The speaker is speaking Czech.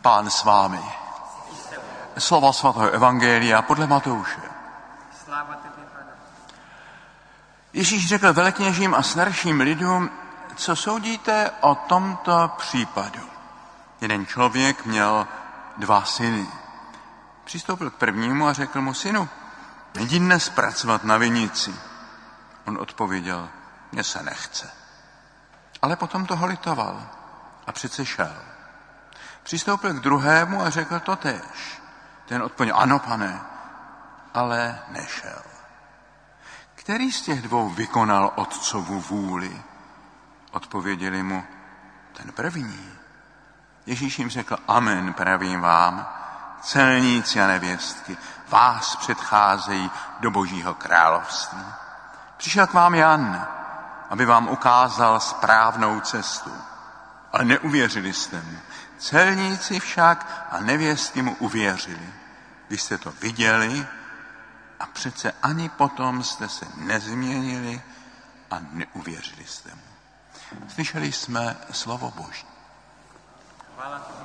Pán s vámi. Slova svatého evangelia podle Matouše. Ježíš řekl velekněžím a starším lidům, co soudíte o tomto případu. Jeden člověk měl 2 syny. Přistoupil k prvnímu a řekl mu: synu, jdi dnes pracovat na vinici. On odpověděl: mně se nechce. Ale potom toho litoval a přece šel. Přistoupil k druhému a řekl totéž. Ten odpověděl: ano, pane, ale nešel. Který z těch 2 vykonal otcovu vůli? Odpověděli mu: ten první. Ježíš jim řekl: amen, pravím vám, celníci a nevěstky vás předcházejí do Božího království. Přišel k vám Jan, aby vám ukázal správnou cestu, ale neuvěřili jste mu. Celníci však a nevěstky mu uvěřili. Vy jste to viděli a přece ani potom jste se nezměnili a neuvěřili jste mu. Slyšeli jsme slovo Boží. Chvála